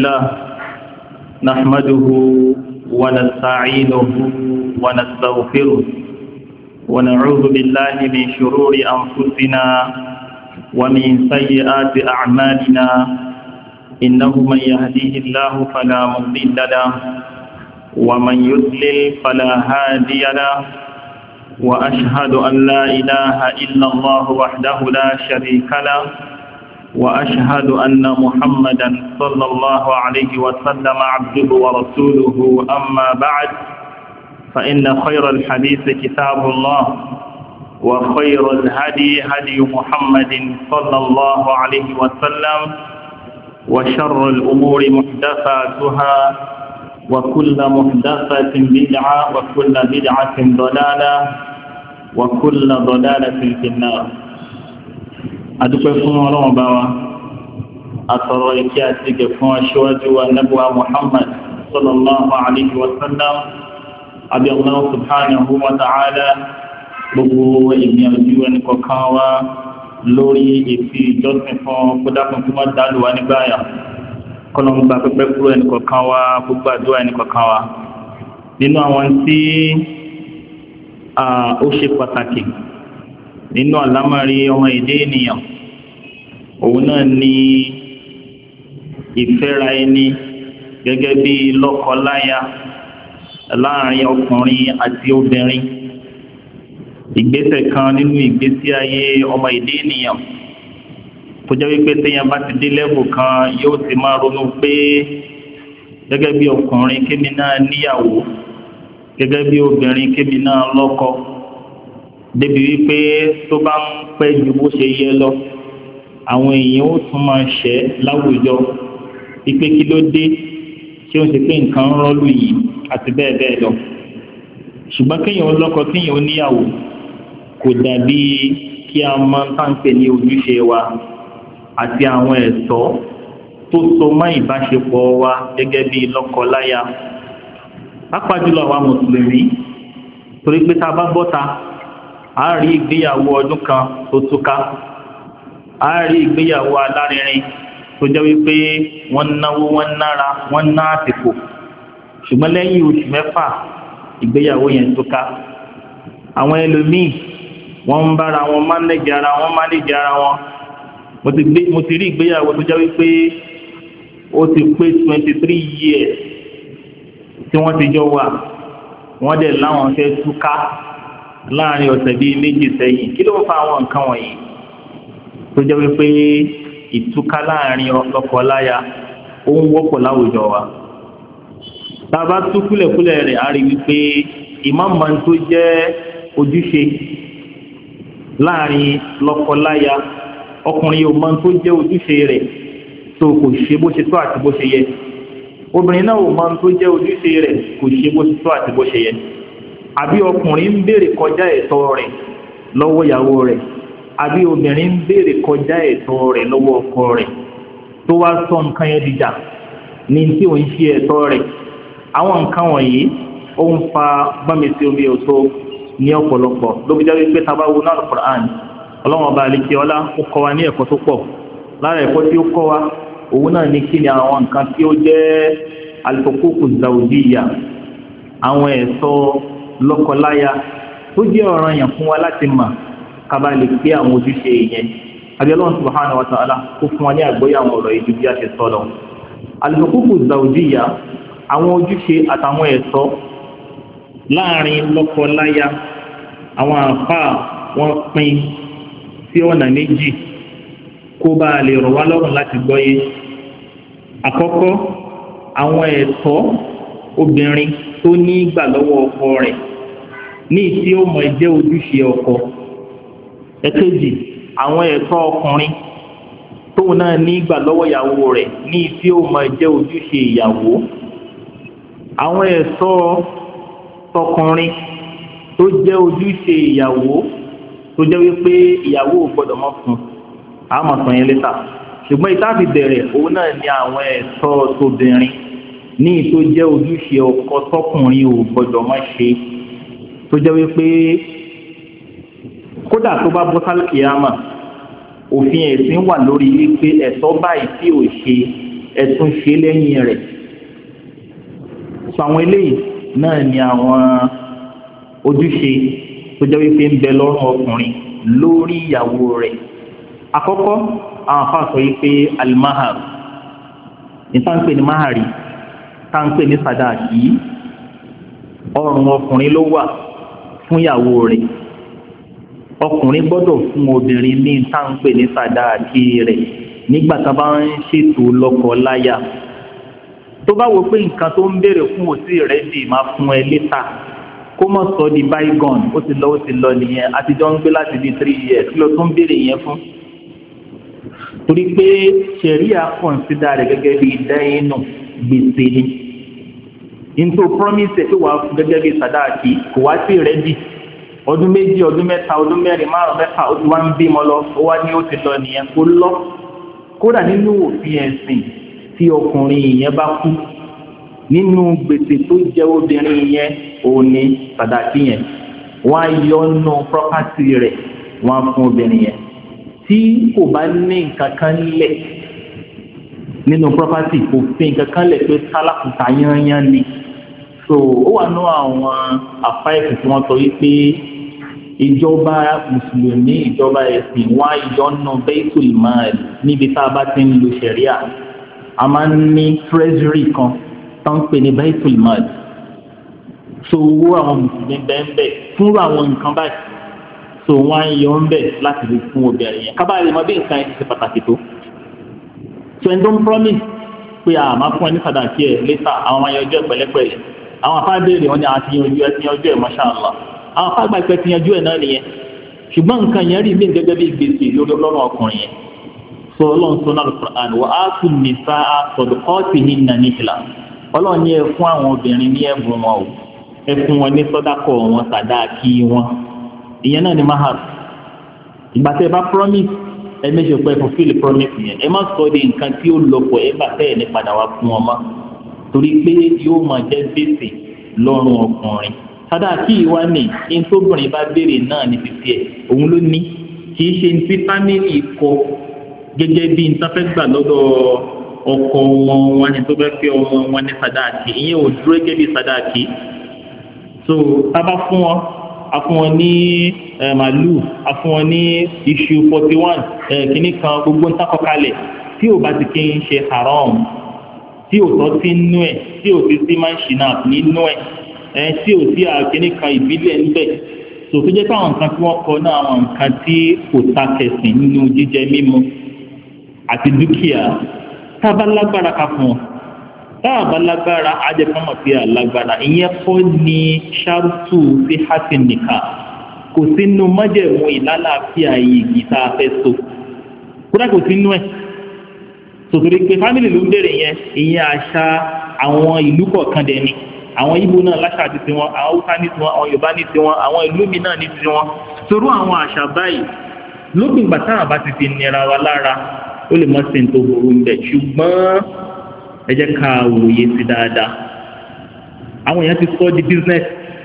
الله نحمده ونستعينه ونستغفره ونعوذ بالله من شرور أنفسنا ومن سيئات أعمالنا إنه من يهديه الله فلا مضل له ومن يضلل فلا هادي له وأشهد أن لا إله إلا الله وحده لا شريك له وأشهد أن محمدا صلى الله عليه وسلم عبده ورسوله أما بعد فإن خير الحديث كتاب الله وخير الهدي هدي محمد صلى الله عليه وسلم وشر الأمور محدثاتها وكل محدثة بدعة وكل بدعة ضلالة وكل ضلالة في النار adúpẹ́ fún Ọlọ́run bá wa atọrọ ìkẹ́ àti ìgẹ̀ fún aṣíwájú wa nẹ́bùwá Muhammad sallallahu alayhi wa sallam àbí Allah subhanahu wa ta'ala gbogbo ìgbìyànjú ẹni kọ̀ọ̀kan wa lórí ìfi ìjọsìn fún kódàkùn tó máa dálù wa nígbàyà kọlọ̀ǹgbà pẹ́pẹ́ kúrò ẹni kọ̀ọ̀kan wa gbogbo àdúrà ẹni kọ̀ọ̀kan wa nínú àwọn tí ó ṣe pàtàkì nínú àlámọ̀rí ọmọ èdè ènìyàn òun náà ni ìfẹ́ra ẹni gẹ́gẹ́ bí lọ́kọ-láya láàrin ọkùnrin àti obìnrin ìgbésẹ̀ kan nínú ìgbésí ayé ọmọ èdè ènìyàn tó jẹ́ wípé téèyàn bá ti dé lẹ́bù kan yóò ti máa ronú pé gẹ́gẹ́ bí ọkùnrin kémi náà níyàwó gẹ́gẹ́ bí obìnrin kémi náà lọ́kọ débi wípé tó bá ń pẹ́ ju bó ṣe yẹ lọ àwọn èèyàn ó tún máa ṣẹ́ láwùjọ wípé kí ló dé tí ó ń ṣe pé nǹkan ń rọ́lù yìí àti bẹ́ẹ̀ bẹ́ẹ̀ lọ ṣùgbọ́n kéèyàn lọ́kọ kéèyàn níyàwó kò dàbí kí a máa tàǹpẹ̀ ní ojúṣe wa àti àwọn ẹ̀tọ́ tó so mọ́ ìbáṣepọ̀ wa gẹ́gẹ́ bí lọ́kọ-láya pàápàá jùlọ àwa mùsùlùmí torí pé tá a bá bọ́ta a rí ìgbéyàwó ọdún kan tó túká a rí ìgbéyàwó alárinrin tó jẹ́ wípé wọ́n náwó wọ́n nára wọ́n ná àsìkò ṣùgbọ́n lẹ́yìn oṣù mẹ́fà ìgbéyàwó yẹn túká àwọn ẹlòmíì wọ́n ń bára wọn mánéjì ara wọn mo ti rí ìgbéyàwó tó jẹ́ wípé ó ti pé 23 years tí wọ́n ti jọ wà wọ́n dẹ̀ láwọn fẹ́ túká láàrin ọ̀sẹ̀ bíi méjì sẹ́yìn kí ló ń fa àwọn nǹkan wọ̀nyí tó jẹ́ wípé ìtúká láàrin lọ́kọ-láya ó ń wọ́pọ̀ láwùjọ wa tá a bá tú kúlẹ̀kúlẹ̀ rẹ̀ á rí wípé ìmọ̀ọ́mọ́ tó jẹ́ ojúṣe láàrin lọ́kọ-láya ọkùnrin yóò mọ̀ tó jẹ́ ojúṣe rẹ̀ tó kò ṣe bó ṣe tó àti bó ṣe yẹ obìnrin náà ò mọ̀ tó jẹ́ ojúṣe rẹ̀ kò ṣe bó ṣe tó àti bó ṣe yẹ àbí ọkùnrin ń béèrè kọjá ẹ̀tọ́ rẹ̀ lọ́wọ́ ìyàwó rẹ̀ àbí obìnrin ń béèrè kọjá ẹ̀tọ́ rẹ̀ lọ́wọ́ ọkọ rẹ̀ tó wá sọ nǹkan yẹn dìjà ní tí ò ń ṣe ẹ̀tọ́ rẹ̀ àwọn nǹkan wọ̀nyí ó ń fa gbọ́nmẹsí omi ọ̀tọ̀ ní ọ̀pọ̀lọpọ̀ ló fi jẹ́ wípé tábà wo náà Al-Qur'an ọlọ́wọ́n ọba àlekè ọlá ó kọ́ wa ní ẹ̀kọ́ tó pọ̀ lára ẹ̀kọ́ tí ó kọ́ wa òun náà ní kí ni àwọn nǹkan tí ó jẹ́ al-huququ zawjiyya àwọn ẹ̀tọ́ lọ́kọláya tó jẹ́ ọ̀ranyàn fún wa láti mọ̀ kaba lè pé àwọn ojúṣe yẹn abiyallahu subhanahu wa ta'ala kó fún wa ní àgbọ́yé àwọn ọ̀rọ̀ ìjú bí a ṣe sọ lọ al-huququ zawjiyya àwọn ojúṣe àtàwọn ẹ̀tọ́ láàrin lọ́kọláya àwọn àfáà wọ́n pín sí ọ̀nà méjì kó bá lè rọ̀ wá lọ́rùn láti gbọ́yé àkọ́kọ́ àwọn ẹ̀tọ́ obìnrin tó ní ìgbà lọ́wọ́ ọkọ rẹ̀ ní tí ó mọ̀ jẹ́ ojúṣe ọkọ ẹ̀kejì àwọn ẹ̀tọ́ ọkùnrin tóun náà ní ìgbà lọ́wọ́ ìyàwó rẹ̀ ní tí ó mọ̀ jẹ́ ojúṣe ìyàwó àwọn ẹ̀tọ́ tọkùnrin tó jẹ́ ojúṣe ìyàwó tó jẹ́ wípé ìyàwó gbọ́dọ̀ mọ́ fún àmọ́ sàn yẹn lẹ́tà ṣùgbọ́n ìtàfi bẹ̀rẹ̀ òun náà ní àwọn ẹ̀tọ́ tóbìnrin ní tó jẹ́ ojúṣe ọkọ tọkùnrin ò gbọ́dọ̀ má ṣe tó jẹ́ wípé kódà tó bá bọ́ sálùkìyàmà òfin ẹ̀sìn wà lórí wípé ẹ̀tọ́ báyìí tí ò ṣe ẹ̀tún ṣe lẹ́yìn rẹ̀. sọ àwọn eléyìí náà ni àwọn ojúṣe tó jẹ́ wípé ń bẹ lọ́rùn ọkùnrin lórí ìyàwó rẹ̀. àkọ́kọ́ àwọn afá sọ wípé alimahar ìtànpé ní mahari tànpé ní sadaki ọrùn ọkùnrin ló wà fún ìyàwó rẹ̀. ọkùnrin gbọ́dọ̀ fún obìnrin ní tànpé ní sadaki rẹ̀ nígbà tá a bá ń ṣètò lọ́kọ láya. tó bá wo pé nǹkan tó ń béèrè fún òsì rẹ̀ dì máa fún ẹ létà kó mọ̀ sọ di bygone ó ti lọ nìyẹn àtijọ́ ń gbé láti di 3 years kí ló tún béèrè yẹn fún. torí pé ṣẹ̀ríà kọ̀ǹsídà rẹ̀ gẹ́gẹ́ bí dẹ́yìnù gbèsè ni. nítorí promise ẹ̀ tó wà gẹ́gẹ́ bí sàdáàkì kò wá sí rẹ́dì ọdún 2 ọdún 3 ọdún 4 5 mẹ́fà ó ti wá ń bímọ lọ ó wá ní ó ti lọ nìyẹn kó lọ. kódà nínú òfin ẹ̀sìn tí ọkùnrin yẹn bá kú nínú gbèsè tó jẹ́ obìnrin yẹn òun ni sàdáàkì yẹn wọ́n á yọ nù property rẹ̀ wọ́n á fún obìnrin yẹn. tí kò bá ní nǹkan kan lẹ̀ nínú property kò fi nǹkan kan lẹ̀ pé sálákùtà yányán ni. so ó wà ní àwọn àfáìsì tí wọ́n sọ wípé ìjọba mùsùlùmí ìjọba ẹ̀sìn wọ́n á yọ nù baitul mal níbi tá a bá ti ń lo ṣẹ̀ríà a máa ń ní treasury kan tó ń pè ní baitul mal. so owó àwọn mùsùlùmí bẹ́ẹ̀ fúnra àwọn nǹkan báyìí so wọ́n á yọ ń bẹ̀ láti lè fún obìnrin yẹn kábàárì mọ bí nǹkan yẹn ti ṣe pàtàkì tó. so ẹni tó ń promise pé a máa fún ẹ ní sàdáàkì ẹ létà àwọn máa yanjú ẹ pẹ̀lẹ́pẹ̀lẹ́ àwọn afá béèrè wọn ni àti yanjú ẹ mashallah àwọn afá gbà pé ti yanjú ẹ náà nìyẹn ṣùgbọ́n nǹkan yẹn rí mí gẹ́gẹ́ bí gbèsè lórí ọlọ́run ọkùnrin yẹn. so ọlọ́run sọ náà Al-Qur'an wa atu nisaa sadaqatihinna nihla ọlọ́run ní ẹ fún àwọn obìnrin ní ẹ̀bùn wọn o ẹ fún wọn ní sọ́dákọ̀ wọn sàdáàkì wọn ìyẹn náà ni mahar. ìgbà tẹ́ ẹ bá promise ẹ méjì pé fulfill promise yẹn ẹ má sọ di nǹkan tí ó lọ pọ̀ ẹ bá tẹ́ ẹ ní padà wá fún wọn mọ́ torí pé yóò máa jẹ́ gbèsè lọ́rùn ọkùnrin. sàdáàkì wa ní ní tóbìnrin bá béèrè náà ní fífi ẹ̀ òun ló ní kì í ṣe ní tí fámìlì kọ gẹ́gẹ́ bí n tafẹ́ gbà lọ́dọ̀ ọkọ wọn ni tó fẹ́ fi ọmọ wọn ní sàdáàkì ìyẹn ò dúró gẹ́gẹ́ bí sàdáàkì. so tá a bá fún wọn a fún wọn ní màlúù a fún wọn ní iṣu 41 kìíní kan gbogbo ń takọkalẹ̀ tí ò bá ti kí ń ṣe haram tí ò tọ́ sí nínú ẹ̀ tí ò sí sí máa ń ṣìnà nínú ẹ̀ tí ò sí kìíní kan ìbílẹ̀ níbẹ̀ tó tó jẹ́ pé àwọn nǹkan tí wọ́n kọ náà àwọn nǹkan tí kò ta kẹsìn nínú jíjẹ mímu àti dúkìá tá a bá lágbára ká fún wọn tá a bá lágbára ajẹpọmọ sí alágbára ìyẹn kọ́ ni ṣáàtù sí hátìnìkà kò sínú májẹ̀mú ìlàlàáfíà igi tá a fẹ́ so kódà kò sínú ẹ̀ sòtòrí pé fámìlì ló ń bèrè yẹn ìyẹn àṣà àwọn ìlú kọ̀ọ̀kan dẹ̀ ni àwọn Ìgbò náà láṣà ti tiwọn àwọn Haúsá ní tiwọn àwọn Yorùbá ní tiwọn àwọn ìlú mi náà ní tiwọn torú àwọn àṣà báyìí lópin ìgbà táwọn bá ti fi nira wa lára ó lè mọ sí ní tó burú ń bẹ ṣùgbọ́n ẹ jẹ́ ká wòye sí dáadáa. àwọn èèyàn ti sọ di business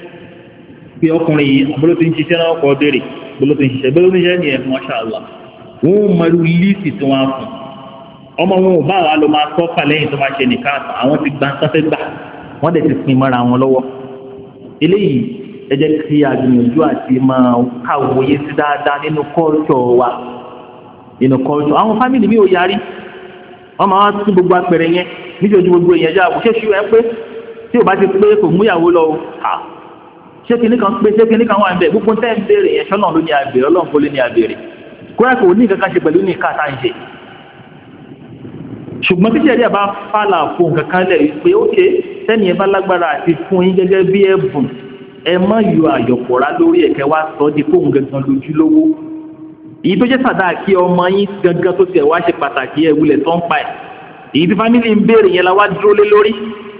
pé ọkùnrin yìí àbúrò ti ń ṣiṣẹ́ náà kọ́ béèrè bóló ti ń ṣiṣẹ́ ní ẹ̀fún mashallah wọ́n ó mọ̀rú líìsì tí wọ́n á fún ọmọ wọn ò bá wa lọ máa sọ́fà lẹ́yìn tó máa ṣe nìkan àwọn ti gbà sáfẹ́ gbà wọ́n dẹ̀ ti pin mọ́ra wọn lọ́wọ́. eléyìí ẹ jẹ́ kí a gbìyànjú àti máa káwòye sí dáadáa nínú culture wa nínú culture àwọn fámìlì mi ò yarí wọ́n máa wá tún gbogbo apẹ̀rẹ̀ yẹn níjọ́jú gbogbo èèyàn já àbúṣe ṣú ẹ pé tí ò bá ti pé kò múyàwó lọ ṣé kinní kan pé ṣé kinní kan wà ń bẹ̀ gbogbo tẹ́ ń béèrè yẹn ṣọ́nà ló ní abèrè ọlọ́run kó lé ní abèrè kóyà kò ní kankan ṣe pẹ̀lú ní ìka tá à ń ṣe. ṣùgbọ́n tí ṣẹ̀rí àbá fàlà fún kankan lẹ̀ wípé ókè sẹ́ni ẹ bá lágbára àti fún yín gẹ́gẹ́ bí ẹ̀bùn ẹ má yọ àyọ̀pọ̀rá lórí ẹ̀kẹ́ wá sọ di fóun gangan lójúlówó. èyí tó jẹ́ sàdáàkì ọmọ yín gangan tó tiẹ̀ wá ṣe pàtàkì ẹ̀ wulẹ̀ tó ń pa ẹ̀ èyí tí fámìlì ń béèrè yẹn la wá dúró lé lórí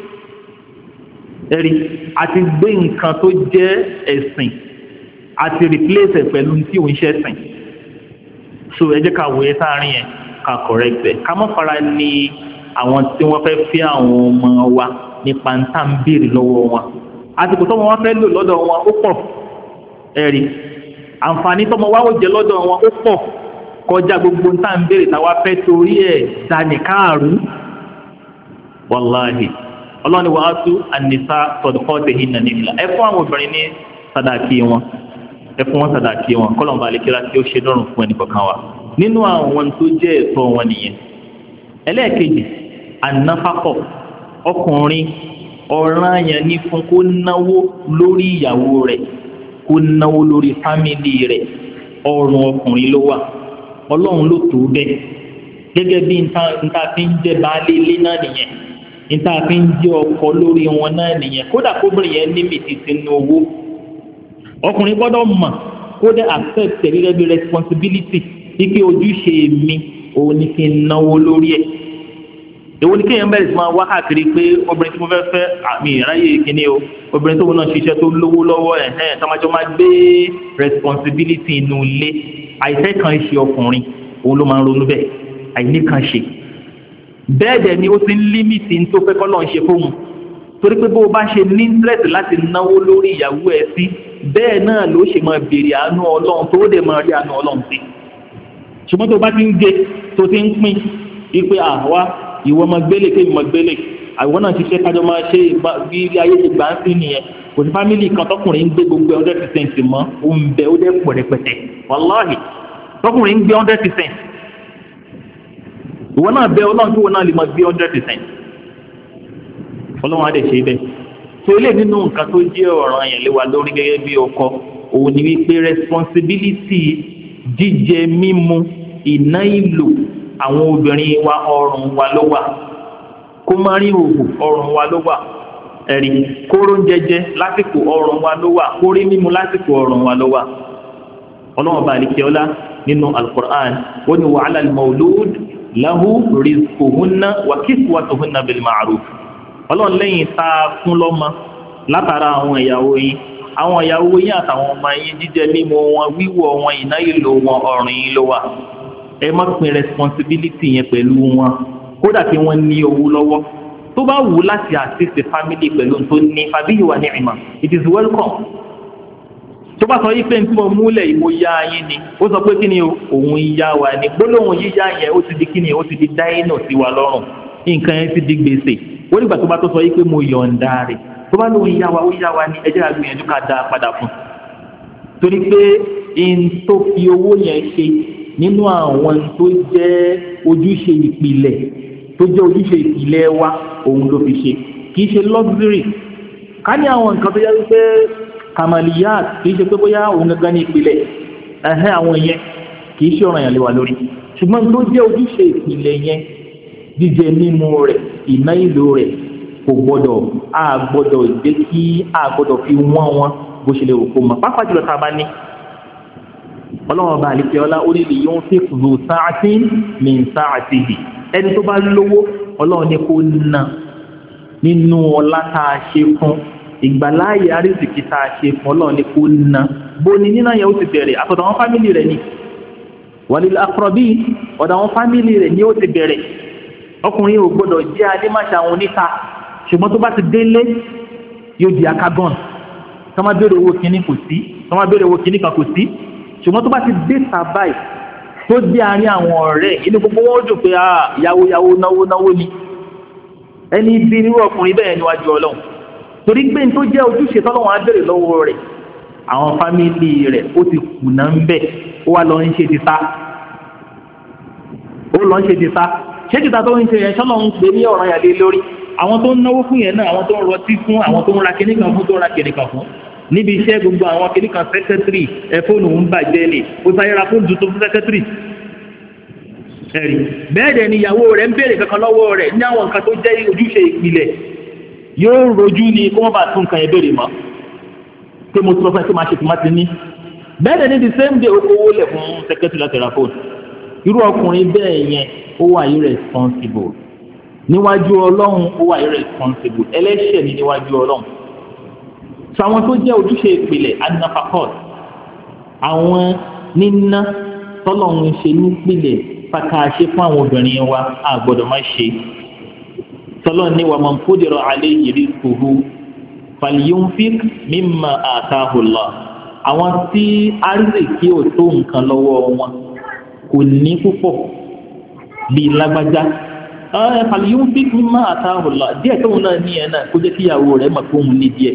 ẹ̀rí àti gbé nǹkan tó jẹ́ ẹ̀sìn àti replace ẹ̀ pẹ̀lú tí òun ṣe ẹ̀sìn. so ẹ jẹ́ ká wòye sáárín yẹn ká correct ẹ̀ ká má fara ní àwọn tí wọ́n fẹ́ fi àwọn ọmọ wa nípa ń tà ń béèrè lọ́wọ́ wọn àsìkò tọ́mọ wọn fẹ́ lò lọ́dọ̀ wọn ó pọ̀ ẹ̀rí àǹfààní tọ́mọ wa ó jẹ lọ́dọ̀ wọn ó pọ̀ kọjá gbogbo ń tà ń béèrè táwa fẹ́ torí ẹ̀ dání káàrú wàláhì ọlọ́ni wa atu an-nisa sadaqatihinna nihla ẹ fún àwọn obìnrin ní sàdáàkì wọn ẹ fún wọn sàdáàkì wọn kọ́lọ̀mbà àlekíra tí ó ṣe dọ́rùn fún ẹnì kọ̀ọ̀kan wa nínú àwọn tó jẹ́ ẹ̀tọ́ wọn nìyẹn. ẹlẹ́ẹ̀kejì an-nafaqah ọkùnrin ọ̀ranyàn ní fún kó náwó lórí ìyàwó rẹ̀ kó náwó lórí fámìlì rẹ̀ ọrùn ọkùnrin ló wà ọlọ́run ló tó bẹ́ẹ̀ gẹ́gẹ́ bí nta fi ń jẹ́ baálé ilé náà nìyẹn nta fi ń jẹ́ ọkọ lórí wọn náà nìyẹn kódà kóbìnrin yẹn ní mìtì sínú owó ọkùnrin gbọ́dọ̀ mọ̀ kódà accept gẹ́gẹ́ bí responsibility ike ojúṣe mi òun ni kí n náwó lórí ẹ̀ èwo ni kéèyàn bẹ̀rẹ̀ sí máa wá káàkiri pé obìnrin tí mo fẹ́ fẹ́ àmì ìráyè kíní o obìnrin tó wọn náà ṣiṣẹ́ tó lówó lọ́wọ́ tọ́májọ́ máa gbé responsibility inú ilé àìsẹ́ kan ṣe ọkùnrin òun ló máa ń ronú bẹ́ẹ̀ àìní kan ṣe bẹ́ẹ̀ dẹ̀ ni ó ti ń límìtì tó fẹ́ kọ́ lọ́n ṣe fóun torí pé bó o bá ṣe ní interest láti náwó lórí ìyàwó ẹ sí bẹ́ẹ̀ náà ló ṣe máa béèrè àánú ọlọ́run tó dẹ̀ máa rí àánú ọlọ́run sí ṣùgbọ́n tó bá ti ń gé tó ti ń pín ipe àwa ìwọ máa gbélé kéwì máa gbélé àwọn náà ṣiṣẹ́ kájọ máa ṣe bí ayé ti gbà ń sí nìyẹn kò sí fámìlì kan tọkùnrin ń gbé gbogbo 100% mọ́ ó ń bẹ ó dẹ́ pọ̀ rẹpẹtẹ wàláhì tọkùnrin ń gbé 100% ìwọ náà bẹ ọlọ́run tí wọn náà lè máa gbé 100% ọlọ́run á dẹ̀ ṣe bẹ́ẹ̀ tó ilé nínú nǹkan tó jẹ́ ọ̀ràn yẹn lé wa lórí gẹ́gẹ́ bí ọkọ òun ni wípé responsibility jíjẹ mímu ìná ìlò àwọn obìnrin wa ọrùn wa ló wà kó má rí òhù ọrùn wa ló wà ẹ̀rí kóró ń jẹjẹ lásìkò ọrùn wa ló wà kórí mímu lásìkò ọrùn wa ló wà ọlọ́run bá àlìkẹ́ ọlá nínú al-Qur'an ó ní wa 'ala al-mawlud lahu rizquhunna wa kiswatuhunna bil ma'ruf ọlọ́run lẹ́yìn tá a fún lọ́mọ látara àwọn ìyàwó yín àtàwọn ọmọ yín jíjẹ mímu wọn wíwọ̀ wọn ìná ìlò wọn ọrùn yín ló wà ẹ má pín responsibility yẹn pẹ̀lú wọn kódà kí wọ́n ní owó lọ́wọ́ tó bá wù láti assist the family pẹ̀lú tó ní fàbíyì wà ní ìmọ̀ it is welcome tó bá sọ yí pé tí mo múlẹ̀ yìí mo yá yín ni ó sọ pé kí ni òun yá wa ni gbólóhùn yíyá yẹn ó ti di kí ni ó ti di dáínà sí wa lọ́rùn nǹkan yẹn ti di gbèsè ó nígbà tó bá tó sọ yí pé mo yọ̀ǹda rẹ̀ tó bá lóun yá wa ni ẹ jẹ́ ká gbìyànjú ká dá a padà fún torí pé n tó fi owó yẹn ṣe nínú àwọn tó jẹ́ ojúṣe ìpìlẹ̀ wa òun ló fi ṣe kìí ṣe luxury ká ní àwọn nǹkan tó yẹ wípé kamaliyat kìí ṣe pé bóyá òun gangan ní ìpìlẹ̀ àwọn yẹn kìí ṣe ọ̀ràn yẹn lé wa lórí ṣùgbọ́n tó jẹ́ ojúṣe ìpìlẹ̀ yẹn jíjẹ mímu rẹ̀ ìná ìlò rẹ̀ kò gbọ́dọ̀ jẹ́ kí a gbọ́dọ̀ fi wọ́n wọn bó ṣe lè rò kó mọ̀ pápá jùlọ tá a bá ní ọlọ́run ọba àlìkẹ́ ọlá orílẹ̀ yóò fi kùzù sáàtì min sáàtìhì ẹni tó bá lówó ọlọ́run ní kó ná nínú ọlá tá a ṣe fún ìgbàláyè àrísìkí tá a ṣe fún ọlọ́run ní kó ná bó ni nínú yẹn ó ti bẹ̀rẹ̀ àtọ̀dọ̀ àwọn fámìlì rẹ̀ ni walil aqrabin ọ̀dọ̀ àwọn fámìlì rẹ̀ ni ó ti bẹ̀rẹ̀ ọkùnrin ò gbọ́dọ̀ jẹ́ adémáṣe àwọn oníta ṣùgbọ́n tó bá ti délé yóò di akágọ́n tó má béèrè owó kíní kò sí tó má béèrè owó kíní kan kò sí ṣùgbọ́n tó bá ti dé sàbáì tó dé àárín àwọn ọ̀rẹ́ inú gbogbo wọn dùn pé yàwó náwó ni ẹni bí nírú ọkùnrin bẹ́ẹ̀ níwájú ọlọ́run torí pé tó jẹ́ ojúṣe tọ́lọ́wọ́n á bèrè lọ́wọ́ rẹ̀ àwọn fámìlì rẹ̀ ó ti kùnà ń bẹ̀ ó wá lọ ń ṣe ti sá ṣé ti ta tó ń ṣe yẹn sọ́nà ń pè ní ọ̀ràn yàlé lórí àwọn tó ń náwó fún yẹn náà àwọn tó ń rọtí fún àwọn tó ń ra kíníkan fún tó ń ra kíníkan fún níbi iṣẹ́ gbogbo àwọn kìnnìkan sẹ́kẹ́tìrì ẹ̀fóònù ń bàjẹ́ lè ó sáyẹ́ra fún tuntun fún sẹ́kẹ́tìrì ẹ̀rí bẹ́ẹ̀ dẹ̀ ni ìyàwó rẹ̀ ń béèrè kankan lọ́wọ́ rẹ̀ ní àwọn nǹkan tó jẹ́ ojúṣe ìpìlẹ̀ yóò rojú ni kó wọ́n bá tún nǹkan yẹn béèrè mọ́ pé mo tọ́ fẹ́ tó máa ṣe tòmá ti ní bẹ́ẹ̀ dẹ̀ ni the same day ó kówó lẹ̀ fún sẹ́kẹ́tìrì láti ra fóònù irú ọkùnrin bẹ́ẹ̀ yẹn ó wà irresponsible níwájú ọlọ́run ó wà irresponsible ẹlẹ́ṣẹ̀ ni níwájú ọlọ́run so àwọn tó jẹ́ ojúṣe ìpìlẹ̀ anafakọ́t àwọn níná tọ́lọ́run ṣe nípìlẹ̀ pàkàṣe fún àwọn obìnrin wa a gbọ́dọ̀ má ṣe tọ́lọ́run ní wa man qudira alayhi rizquhu falyunfiq mimma ataahu Allah àwọn tí àrísìkí ò tó nǹkan lọ́wọ́ wọn kò ní púpọ̀ bíi lágbájá fàlìyúnfík mímọ́ àtàhùlà díẹ̀ tó wọn náà ní ẹ̀ náà kó jẹ́ kí ìyàwó rẹ̀ mọ̀ pé òun ní díẹ̀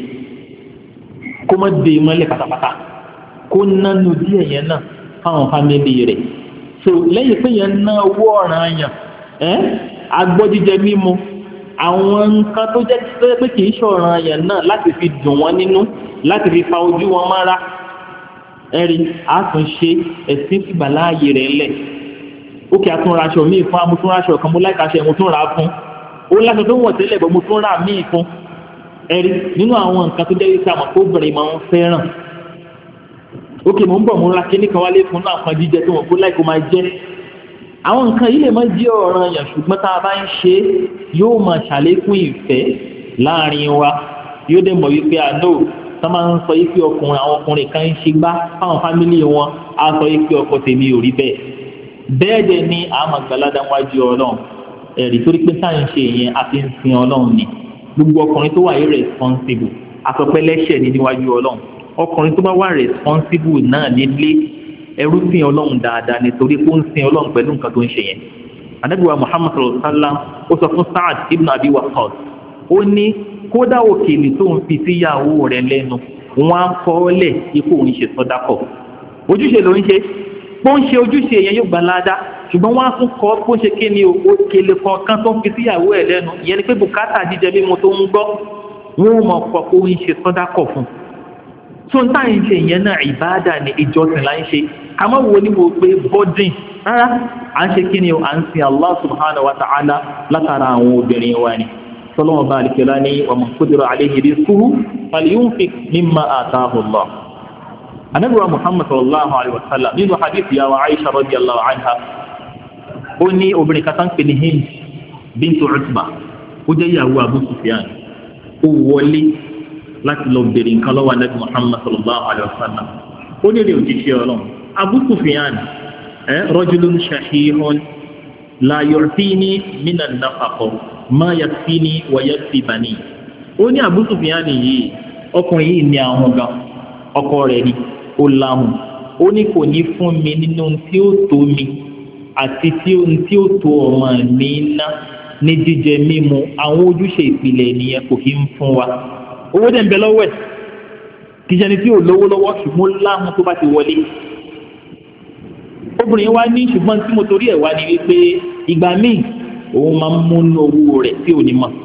kó má dé mọ́lẹ̀ pátápátá kó nánú díẹ̀ yẹn náà fáwọn fámìlì rẹ̀ so lẹ́yìn pé yẹn ná owó ọ̀ràn yàn agbọ́jíjẹ mímu àwọn nǹkan tó jẹ́ pé kì í ṣọ̀ràn yẹn náà láti fi dùn wọ́n nínú láti fi fa ojú wọn mára ẹ̀rí àtúnṣe ẹ̀sìn fìgbà láàyè rẹ̀ lẹ̀ ókè àtúnraṣọ míì fún amútúnraṣọ kan mo láìkaṣọ ẹ̀mú tún ra fún ó láṣọ tó wọ̀ tẹ́lẹ̀ bọ́ mo tún ra míì fún ẹ̀rí nínú àwọn nǹkan tó jẹ́ wípé àmọ́ tó bẹ̀rẹ̀ máa ń fẹ́ràn ókè mo ń bọ̀ mo ra kíní kan wálé fún náà kan jíjẹ tó wọ́n kó láìkó máa jẹ́ àwọn nǹkan yìí lè má jẹ́ ọ̀ràn yàn ṣùgbọ́n tá a bá ń ṣe yóò máa ṣàlékún ìfẹ́ láàrin wa yóò dẹ̀ mọ̀ wípé àná tó máa ń sọ yìí pé àwọn ọkùnrin kan ń ṣe gbá fáwọn fámìlì wọn á sọ yìí pé ọkọ tèmi ò rí bẹ́ẹ̀ bẹ́ẹ̀ dẹ̀ ni àmọ́ gbàládà wájú ọlọ́run ẹ̀rí torí pé táà ń ṣe yẹn a fi ń sin ọlọ́run ni gbogbo ọkùnrin tó wà irresponsible àsọpẹ́ lẹ́ṣẹ̀ ní níwájú ọlọ́run ọkùnrin tó bá wà responsible náà nílé ẹrú sin ọlọ́run dáadáa nítorí pé ó ń sin ọlọ́run pẹ̀lú nǹkan tó ń ṣe yẹn Ànábì wa Muhammad sallallahu alaihi wasallam ó sọ fún Sa'ad ibn Abi Waqqas ó ní kódà òkèlè tó ń fi síyàwó rẹ̀ lẹ́nu wọn á kọ́ ọ́ lẹ̀ ipò òun ṣe sọ́dákọ̀ ojúṣe ló ń ṣe bó ń ṣe ojúṣe yẹn yóò gba ládá ṣùgbọ́n wọ́n á tún kọ́ bó ṣe kí ni òkèlè kọ̀ọ̀kan tó ń fi síyàwó ẹ̀ lẹ́nu ìyẹn ni pé bùkátà jíjẹ mímu tó ń gbọ́ wọn ò mọ̀ pọ̀ pé ó ń ṣe sọ́dákọ̀ fún tó ń táyì ṣe ìyẹn náà ìbáàdà ni ìjọsìn là ń ṣe ká má wo ni wo pé bọ́dìn rárá à ń ṣe kí ni à ń sin Allah subhanahu wa ta'ala látara àwọn obìnrin wa ni sọlọ́wọ́n bá àlìkẹ́lá ní wa man qudira alayhi rizquhu falyunfiq mimma ataahu Allah. Ànábì wa Muhammad sallallahu alayhi wa sallam nínú hadith ya wa Aisha radiyallahu anha ó ní obìnrin kan tán pè ní Hind bintu Utba ó jẹ́ ìyàwó Abu Sufyan ó wọlé láti lọ bèrè nǹkan lọ́wọ́ Ànábì Muhammad sallallahu alayhi wa sallam ó ní èrè òjíṣẹ́ Ọlọ́run Abu Sufyan rajulun shahihun la yu'tini minan nafaqa ma yakfini wa yakfi bani ó ní Abu Sufyan yìí ọkùnrin yìí ní àwọn gan ọkọ rẹ̀ ni ó láhùn ó ní kò ní fún mi nínú tí ó tó mi àti tí ó tó ọmọ mi ná ní jíjẹ mímu àwọn ojúṣe ìpìlẹ̀ ènìyàn kò kí ń fún wa owó dẹ̀ ń bẹ lọ́wọ́ ẹ̀ kì í ṣe ni tí ò lówó lọ́wọ́ ṣùgbọ́n láhùn tó bá ti wọlé obìnrin wa ní ṣùgbọ́n tí mo torí ẹ̀ wá ni wípé ìgbà míì òun máa ń múnú owó rẹ̀ tí ò ní mọ̀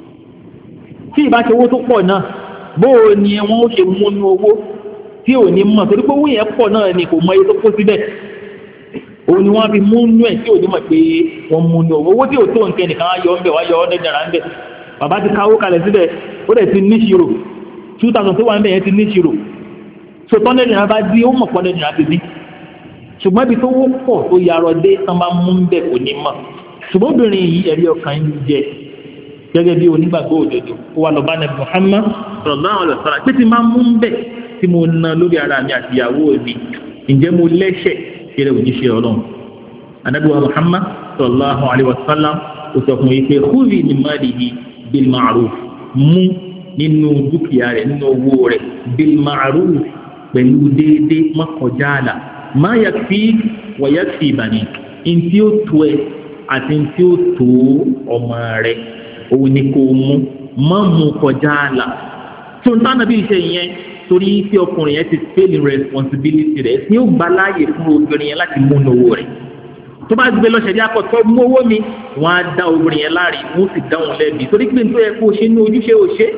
tí ìbá ṣe owó tó pọ̀ náà bóò ni wọ́n ó ṣe múnú owó tí ò ní mọ̀ torí pé owó yẹn pọ̀ náà ni kò mọ iye tó kó síbẹ̀ òun ni wọ́n fi múnú ẹ̀ tí ò ní mọ̀ pé wọ́n múnú owó tí ò tó nǹkan nìkan á yọ ọ́nbẹ̀ wá yọ ọ́nbẹ̀ dára ńbẹ̀ bàbá ti káwó kalẹ̀ síbẹ̀ ó dẹ̀ ti níṣirò 2000 tó wà ńbẹ̀ yẹn ti níṣirò so tọ́ndẹ̀dìrán bá dín ó mọ̀ pọ́ndẹ̀dìrán ti dín ṣùgbọ́n ibi tó wọ́pọ̀ tó yarọ dé tán bá mú ń bẹ̀ kò ní mọ̀ ṣùgbọ́n obìnrin yìí ẹ̀rí ọkàn ń jẹ gẹ́gẹ́ bí onígbàgbọ́ òdodo ó wà lọ́ba nàbì Muhammad sallallahu alaihi wasallam pé tí máa mú ń bẹ̀ tí mo ná lórí ara mi àti ìyàwó mi ǹjẹ́ mo lẹ́ṣẹ̀ kéré òjíṣẹ́ Ọlọ́run Ànábì wa Muhammad sallallahu alaihi wasallam ó sọ fún yìí pé khudhi min malihi bil ma'ruf mú nínú dúkìá rẹ̀ nínú owó rẹ̀ bil ma'ruf pẹ̀lú déédéé má kọjá àlà ma yakfi wa yakfi bani ntí ó tó ẹ àti ntí ó tó ọmọ rẹ òun ni kò má mú kọjá àlà tó ń tánà bí iṣẹ́ yẹn torí tí ọkùnrin yẹn ti fail in responsibility rẹ̀ ní ó gba láàyè fún obìnrin yẹn láti mú owó rẹ̀ tó bá gbé lọ́sẹ̀ ní akọ̀tọ́ mú owó mi wọ́n á dá obìnrin yẹn láàrin wọ́n sì dá wọn lẹ́bi torí pé nítorí ẹ kó o ṣe ní ojúṣe ò ṣe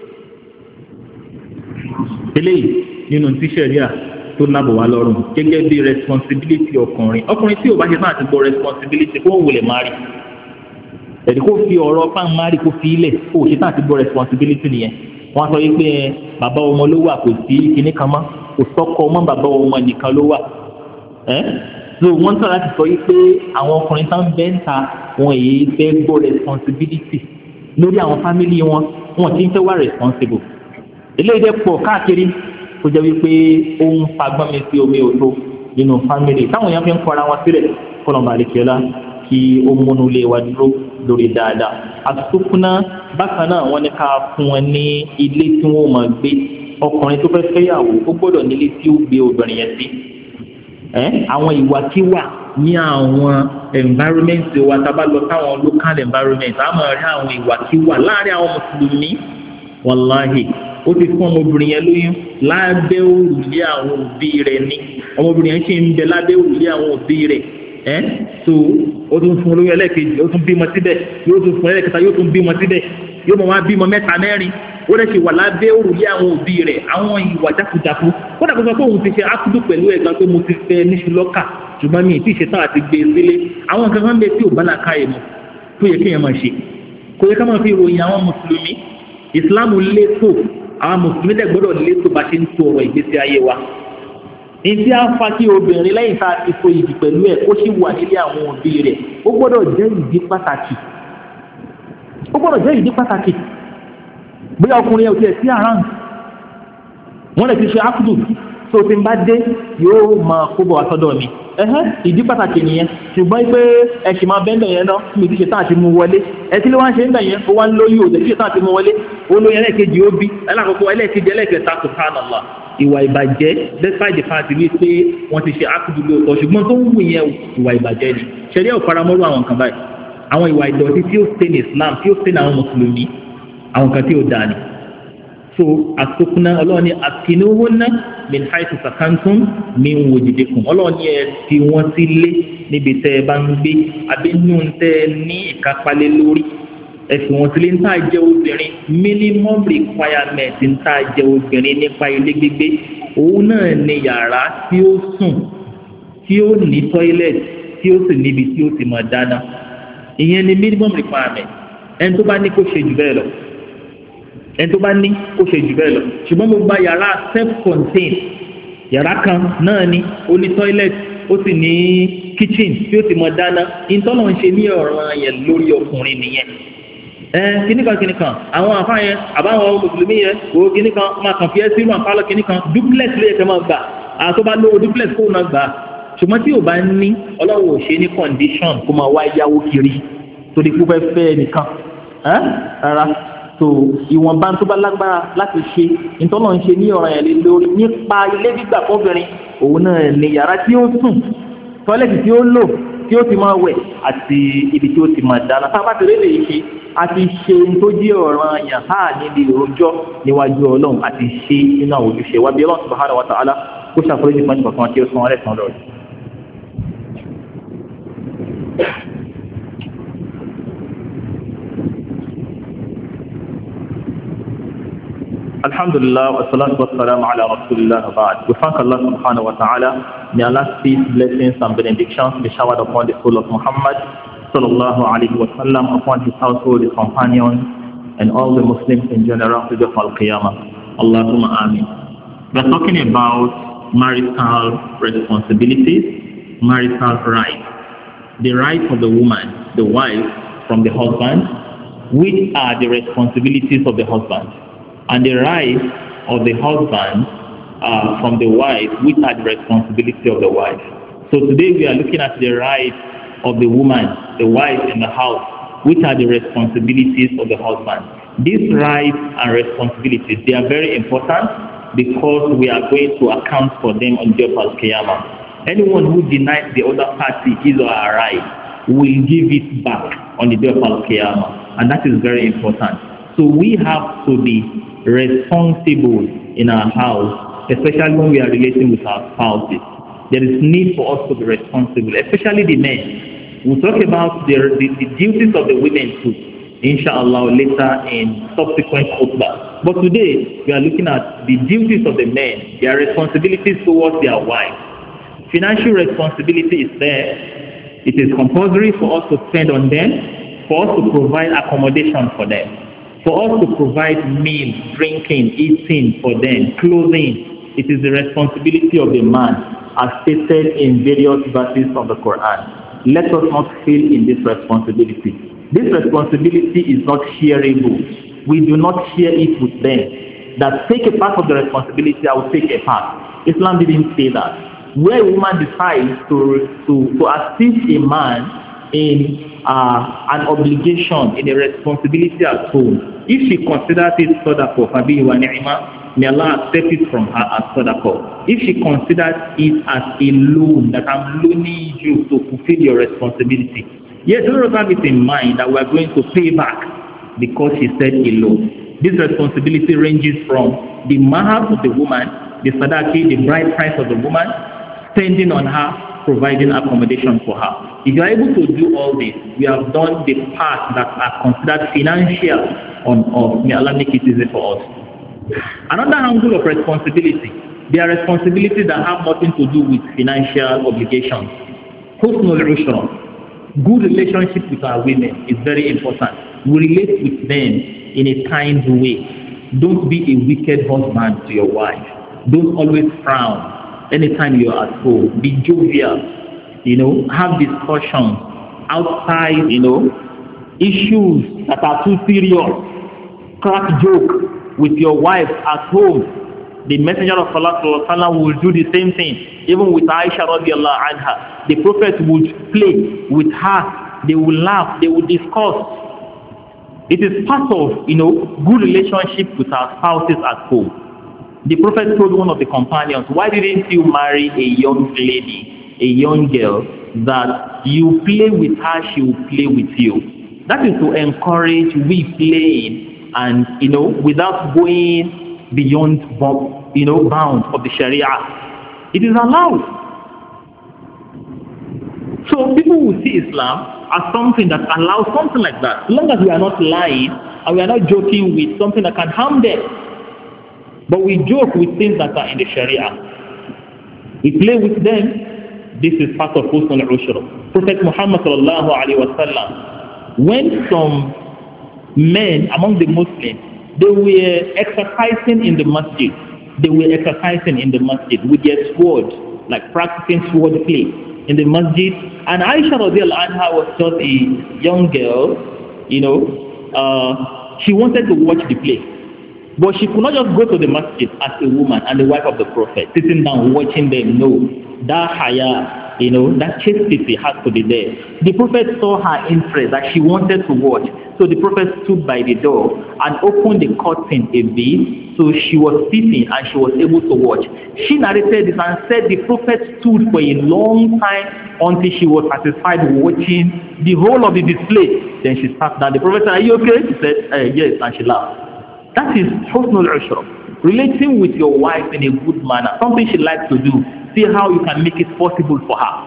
eléyìí nínú tíṣẹ̀ríà tó lábọ̀ wá lọ́rùn gẹ́gẹ́ bí responsibility ọkùnrin tí ò bá ṣe fún àti gbọ́ responsibility kó wùlẹ̀ máa rí ẹ̀dí kó fi ọ̀rọ̀ fáwọn máa rí kó fi ilẹ̀ kó ṣe fún àti gbọ́ responsibility nìyẹn wọ́n sọ wípé bàbá ọmọ ló wà kò sí kinní kan mọ́ kò sọ́kọ ọmọ bàbá ọmọ nìkan ló wà so wọ́n tọ́ láti sọ wípé àwọn ọkùnrin tán bẹ́ẹ̀ ń ta wọn èyí fẹ́ gbọ́ responsibility lórí àwọn family wọn ti ń fẹ́ wá responsible eléyìí dẹ́ pọ̀ káàkiri kó jẹ́ wípé ó ń fagbọ́n mi sí omi òtó nínú fámìlì táwọn èèyàn fi ń kọ́ra wọn sílẹ̀ kọ́nà àlekèọ́lá kí ó múnú lé wa dúró lórí dáadáa. àtúntúnkúná bákan náà wọ́n ní ká fún wọn ní ilé tí wọ́n máa gbé ọkùnrin tó fẹ́ fẹ́yàwó ó gbọ́dọ̀ nílé tí ó gbé obìnrin yẹn sí. àwọn ìwàkiwà ní àwọn environment wa tá a bá lọ sáwọn local environment a máa rí àwọn ìwàkiwà láàrin àwọn mùsùlùmí wàláhì ó ti fún ọmọbìnrin yẹn lóyún lábẹ́ òrùlé àwọn òbí rẹ̀ ni ọmọbìnrin yẹn ṣì ń bẹ lábẹ́ òrùlé àwọn òbí rẹ̀ so ó tún fún olóyún ẹlẹ́ẹ̀kejì ó tún bímọ síbẹ̀ yóò tún fún ẹlẹ́ẹ̀kẹta yóò tún bímọ síbẹ̀ yóò mọ̀ wá bímọ mẹ́ta mẹ́rin ó lè ṣe wà lábẹ́ òrùlé àwọn òbí rẹ̀ àwọn ìwà jákujàku kódà kó sọ pé òun ti ṣe ákúdù pẹ̀lú ẹ̀gbọ́n pé mo ti fẹ́ níṣu lọ́kà ṣùgbọ́n mi ì tí ì ṣetán àti gbé e sílé àwọn nǹkan kan bẹ tí ò bá làákà yìí mọ̀ tó yẹ kéèyàn máa ṣe kò yẹ ká máa fi ròyìn àwọn mùsùlùmí ìsìláàmù létò àwọn mùsùlùmí dẹ̀ gbọ́dọ̀ létò bá ṣe ń tó ọ̀rọ̀ ìgbésí ayé wa ìdí àfa kí obìnrin lẹ́yìn tá a ti so ìdí pẹ̀lú ẹ̀ ó sì wà nílé àwọn òbí rẹ̀ ó gbọ́dọ̀ jẹ́ ìdí pàtàkì bí ọkùnrin yẹn ò tiẹ̀ sí àrán wọ́n lè ti ṣe ákùdù tó ti ń bá dé yóò máa kó bọ̀ àtọ́dọ̀ mi ìdí pàtàkì nìyẹn ṣùgbọ́n pé ẹ ṣì máa bẹ́ẹ̀ yẹn náà mi ti ṣe tán àti mú wọlé ẹ kí ló wá ń ṣe ń bẹ̀ yẹn ó wá ń lóyún òde ṣe tán àti mú wọlé ó lóyún ẹlẹ́ẹ̀kejì ó bí ẹlẹ́àkọ́kọ́ ẹlẹ́ẹ̀kejì ẹlẹ́ẹ̀kẹta subhanallah ìwà ìbàjẹ́ despite the fact wípé wọ́n ti ṣe ákùdù lóòótọ́ ṣùgbọ́n tó ń wù yẹn ìwà ìbàjẹ́ ni ṣẹ̀ríà ò faramọ́rú àwọn nǹkan báyìí àwọn ìwà ìdọ̀tí tí ó stain Islam tí ó stain àwọn mùsùlùmí àwọn kan tí ó dáa ni so asokuna ọlọ́run ní askinuhunna min haythu sakantum min wujudikum ọlọ́run ní ẹ fi wọ́n sílé níbi tẹ́ ẹ bá ń gbé abínú tẹ́ ẹ ní ìkápálẹ́ lórí ẹ fi wọ́n sílé ń tà jẹ́ obìnrin minimum requirement ń tà jẹ́ obìnrin nípa ilé gbígbé òun náà ní yàrá tí ó sùn tí ó ní toilet tí ó sì níbi tí ó ti máa dáná ìyẹn ni minimum requirement ẹni tó bá ní kó ṣe jù bẹ́ẹ̀ lọ ẹni tó bá ní kó ṣe jù bẹ́ẹ̀ lọ ṣùgbọ́n mo gba yàrá self-contained yàrá kan náà ni ó ní toilet ó sì ní kitchen tí ó ti mọ dáná ìtọ́nà ń ṣe ní ọ̀ràn yẹn lórí ọkùnrin nìyẹn kìnnìkan àwọn àfáà yẹn àbáwọn mùsùlùmí yẹn kò kìnnìkan máa kàn fi ẹ́ sínú àpálọ̀ kìnnìkan duplex lè kẹ́ máa gbà àtọ́ bá lówó duplex kó náà gbà ṣùgbọ́n tí ò bá ní ọlọ́run ò ṣe ní condition kó máa wá yáwó kiri torí kó fẹ́ fẹ́ nìkan rárá so ìwọ̀nba tó bá lágbára láti ṣe ìtọ́nà ń ṣe ní ọ̀ràn yẹn lé lórí nípa ilé gbígbà fọ́bìnrin òun náà ní yàrá tí ó sùn tọ́lẹ̀tì tí ó lò tí ó ti máa wẹ̀ àti ibi tí ó ti máa dáná tá a bá ti rélé yìí ṣe àti ṣe tó jẹ́ ọ̀ràn yàn á níbi ìròjọ́ níwájú ọlọ́run àti ṣe nínú àwọn ojúṣe wa bí ọlọ́run subhanahu wa ta'ala kó ṣàforíjì fún ẹnìkan kan tí ó san ọ̀rẹ́ kan lọ́rùn. Alhamdulillah wa salatu wa salam ala rasulillah wa ba'd. We thank Allah subhanahu wa ta'ala. May Allah's peace, blessings and benedictions be showered upon the soul of Muhammad sallallahu alayhi wa sallam, upon his household, his companions, and all the Muslims in general to the Al-Qiyamah. Allahumma ameen. We are talking about marital responsibilities, marital rights. The rights of the woman, the wife, from the husband, which are the responsibilities of the husband. And the rights of the husband from the wife, which are the responsibility of the wife. So today we are looking at the rights of the woman, the wife in the house, which are the responsibilities of the husband. These rights and responsibilities, they are very important because we are going to account for them on the day of Al-Qiyamah. Anyone who denies the other party his or her right will give it back on the day of Al-Qiyamah, and that is very important. So we have to be responsible in our house, especially when we are relating with our spouses. There is need for us to be responsible, especially the men. We'll talk about the duties of the women too, inshallah, later in subsequent khutbah. But today, we are looking at the duties of the men, their responsibilities towards their wives. Financial responsibility is there. It is compulsory for us to spend on them, for us to provide accommodation for them, for us to provide meals, drinking, eating for them, clothing. It is the responsibility of the man, as stated in various verses of the Quran. Let us not fail in this responsibility. This responsibility is not shareable. We do not share it with them. That take a part of the responsibility, I will take a part. Islam didn't say that. Where a woman decides to assist a man in an obligation, in a responsibility at home, if she considers it sadaqah, fabihi wa ni'ma, may Allah accept it from her as sadaqah. If she considers it as a loan, that I'm loaning you to fulfill your responsibility, yes, let us have it in mind that we are going to pay back because she said a loan. This responsibility ranges from the mahar of the woman, the sadaqah, the bride price of the woman, spending on her, providing accommodation for her. If you are able to do all this, we have done the part that are considered financial on us. May Allah make it easy for us. Another angle of responsibility, there are responsibilities that have nothing to do with financial obligations. Husnul ushra, good relationship with our women is very important. We relate with them in a kind way. Don't be a wicked husband to your wife. Don't always frown anytime you're at home. Be jovial. Have discussions outside, issues that are too serious. Crack joke with your wife at home. The Messenger of Allah will do the same thing. Even with Aisha radiallahu anha, the Prophet would play with her. They will laugh. They will discuss. It is part of, good relationship with our spouses at home. The Prophet told one of the companions, why didn't you marry a young lady, a young girl, that you play with her, she will play with you? That is to encourage we playing and, without going beyond, bounds of the Sharia. It is allowed. So people will see Islam as something that allows something like that. As long as we are not lying and we are not joking with something that can harm them. But we joke with things that are in the Sharia. We play with them. This is part of Husn al-Ushra. Prophet Muhammad sallallahu alaihi wasallam, when some men among the Muslims, they were exercising in the masjid. They were exercising in the masjid with their swords, like practicing sword play in the masjid. And Aisha radiallahu anha was just a young girl, she wanted to watch the play. But she could not just go to the masjid as a woman and the wife of the Prophet, sitting down watching them. No, that haya, that chastity has to be there. The Prophet saw her interest that she wanted to watch. So the Prophet stood by the door and opened the curtain a bit. So she was sitting and she was able to watch. She narrated this and said the Prophet stood for a long time until she was satisfied watching the whole of the display. Then she sat down. The Prophet said, are you okay? She said, yes, and she laughed. That is husnul ushra. Relating with your wife in a good manner, something she likes to do. See how you can make it possible for her.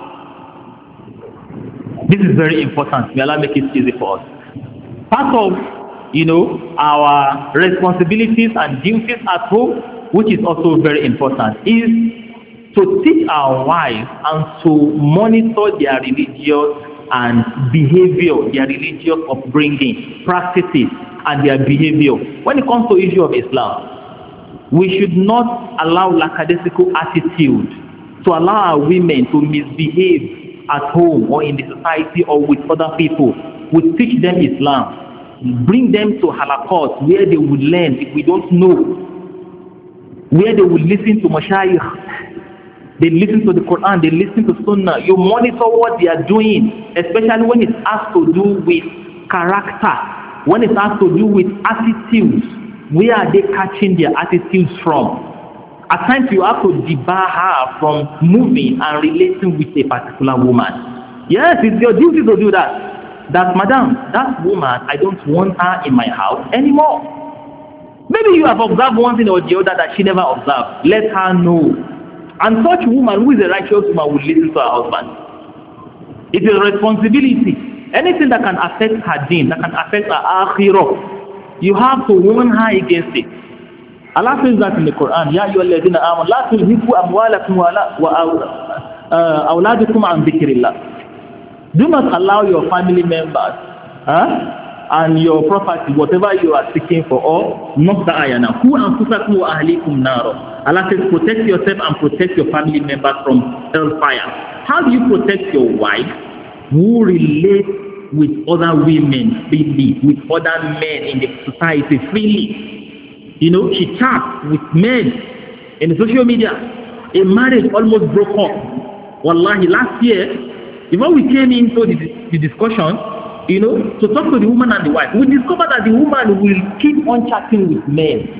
This is very important. May Allah make it easy for us. Part of, our responsibilities and duties at home, which is also very important, is to teach our wives and to monitor their religious and behavior, their religious upbringing, practices, and their behavior. When it comes to the issue of Islam, we should not allow lackadaisical attitude to allow our women to misbehave at home or in the society or with other people. We teach them Islam, bring them to halakot where they would learn if we don't know, where they would listen to mashayikh, they listen to the Quran, they listen to Sunnah. You monitor what they are doing, especially when it's has to do with character, when it has to do with attitudes. Where are they catching their attitudes from? At times you have to debar her from moving and relating with a particular woman. Yes, it's your duty to do that. That, madam, that woman, I don't want her in my house anymore. Maybe you have observed one thing or the other that she never observed. Let her know. And such woman who is a righteous woman will listen to her husband. It is a responsibility. Anything that can affect her deen, that can affect her akhirah, you have to warn her against it. Allah says that in the Quran, Ya ayyuhalladhina amanu la tulhiku amwalakum wa awladukum an dhikrillah. Do not allow your family members and your property, whatever you are seeking for, or not the ayana. Ku anfusakum wa ahlikum naro. Allah says protect yourself and protect your family members from hellfire. How do you protect your wife who relates with other women freely, with other men in the society freely? She chats with men in the social media. A marriage almost broke up. Wallahi, last year, before we came into the discussion, to talk to the woman and the wife, we discovered that the woman will keep on chatting with men.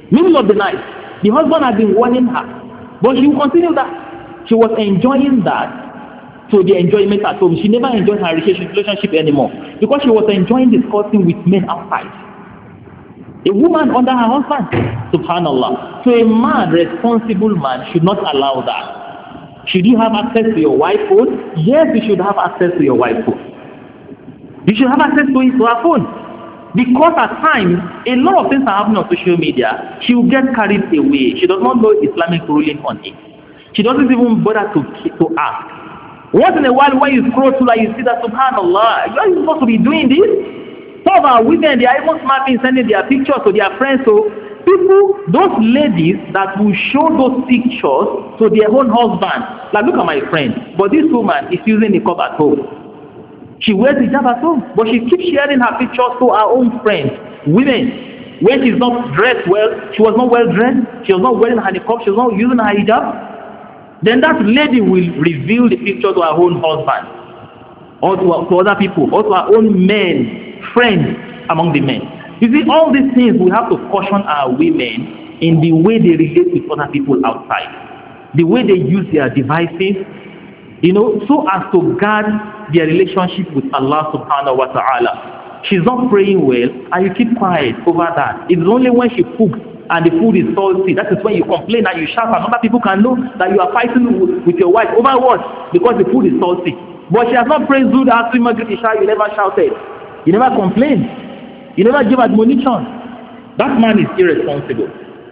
Middle of the night. The husband had been warning her, but she will continue that. She was enjoying that, so the enjoyment at home. She never enjoyed her relationship anymore because she was enjoying discussing with men outside. A woman under her husband. Subhanallah. So a man, responsible man, should not allow that. Should you have access to your wife's phone? Yes, you should have access to your wife's phone. You should have access to her phone. Because at times, a lot of things are happening on social media. She will get carried away. She does not know Islamic ruling on it. She doesn't even bother to ask. Once in a while, when you scroll through that, you see that, subhanallah, you are supposed to be doing this. Some of our women, they are even snapping, sending their pictures to their friends. So people, those ladies that will show those pictures to their own husband, like, look at my friend, but this woman is using the cup at home. She wears hijab at home, but she keeps sharing her pictures to her own friends, women. When she's not dressed well, she was not well dressed, she was not wearing her niqab, she was not using her hijab, then that lady will reveal the picture to her own husband, or to other people, or to her own men, friends among the men. You see, all these things we have to caution our women in the way they relate with other people outside, the way they use their devices, so as to guard their relationship with Allah subhanahu wa ta'ala. She's not praying well, and you keep quiet over that. It's only when she cooks and the food is salty, that is when you complain and you shout, and other people can know that you are fighting with your wife over what? Because the food is salty. But she has not prayed Zuhr, Asr, Maghrib, Isha, you never shouted. You never complained. You never give admonition. That man is irresponsible.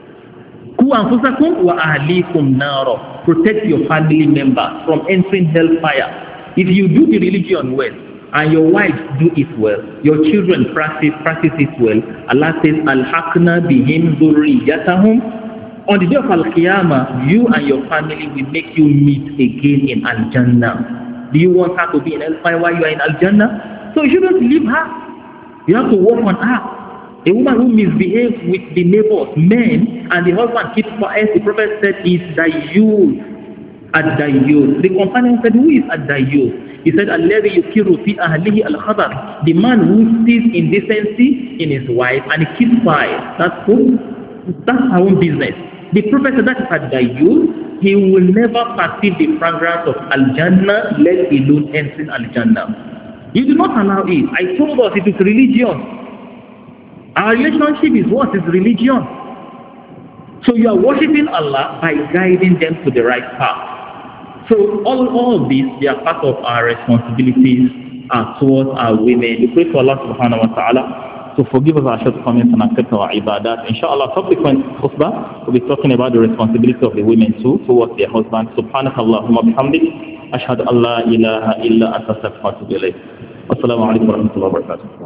Protect your family members from entering hellfire. If you do the religion well, and your wife do it well, your children practice it well, Allah says, Al-Haqna bihim dhurriyyatahum. On the day of Al-Qiyamah, you and your family will make you meet again in Al-Jannah. Do you want her to be in hellfire while you are in Al-Jannah? So you shouldn't leave her. You have to work on her. A woman who misbehaves with the neighbors, men, and the husband keeps quiet, the Prophet said, is Dayyus. Ad-Dayyus. The companion said, who is Ad-Dayyus? He said, Alladhi yukiru fi ahlihi al-khadar. The man who sees indecency in his wife and he keeps quiet. That's her own business. The Prophet said that is Ad-Dayyus. He will never perceive the fragrance of Al-Jannah, let alone entering Al-Jannah. You do not allow it. I told us it is religion. Our relationship is what? Is religion. So you are worshiping Allah by guiding them to the right path. So all of these, they are part of our responsibilities towards our women. We pray for Allah subhanahu wa ta'ala to forgive us our shortcomings and accept our ibadat. Inshallah, subsequent khutbah, we'll be talking about the responsibility of the women too towards their husbands. Subhanakallahumma bihamdik. Ashhadu an la ilaha illa anta astaghfiruka wa atubu ilayk. Assalamu alaikum wa rahmatullahi wa barakatuh.